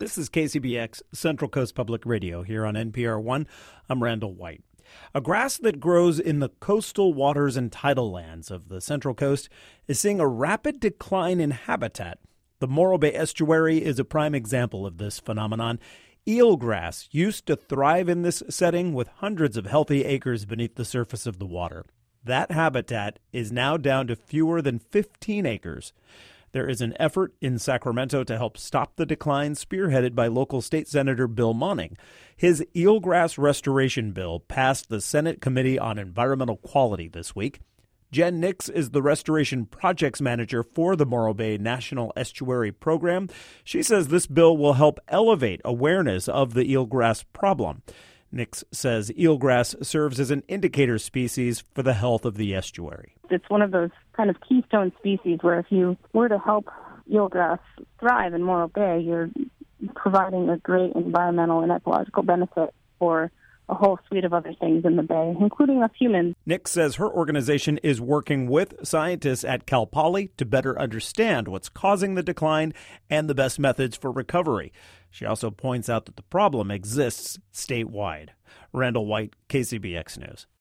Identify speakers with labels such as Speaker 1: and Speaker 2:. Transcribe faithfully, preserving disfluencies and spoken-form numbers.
Speaker 1: This is K C B X Central Coast Public Radio here on N P R one. I'm Randall White. A grass that grows in the coastal waters and tidal lands of the Central Coast is seeing a rapid decline in habitat. The Morro Bay Estuary is a prime example of this phenomenon. Eelgrass used to thrive in this setting with hundreds of healthy acres beneath the surface of the water. That habitat is now down to fewer than fifteen acres. There is an effort in Sacramento to help stop the decline, spearheaded by local state senator Bill Monning. His eelgrass restoration bill passed the Senate Committee on Environmental Quality this week. Jen Nix is the restoration projects manager for the Morro Bay National Estuary Program. She says this bill will help elevate awareness of the eelgrass problem. Nix says eelgrass serves as an indicator species for the health of the estuary.
Speaker 2: It's one of those kind of keystone species where if you were to help eelgrass thrive in Morro Bay, you're providing a great environmental and ecological benefit for a whole suite of other things in the bay, including us humans.
Speaker 1: Nix says her organization is working with scientists at Cal Poly to better understand what's causing the decline and the best methods for recovery. She also points out that the problem exists statewide. Randall White, K C B X News.